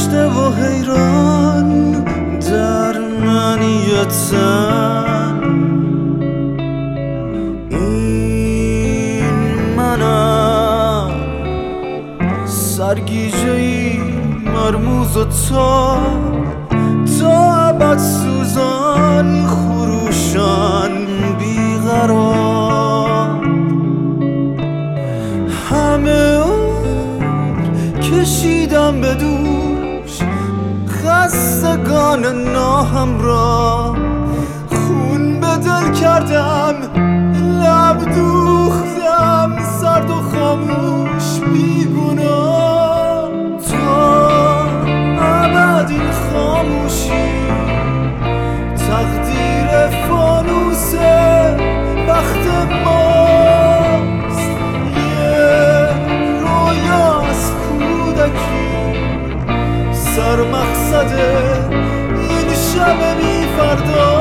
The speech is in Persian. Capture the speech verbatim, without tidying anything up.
گشته و حیران در منیتن، این منم سرگیجه ای مرموز و تا تا ابد سوزان خروشان بیقرار. همه عمر کشیدم به دوش خستگان ناهمراه، خون به دل کردم لب دوختم سرد و خاموش بیگناه. تا ابد این خاموشی تقدیر فانوس بخت ماست، یه رویا از کودکی سر مقصد این شب بی فردا.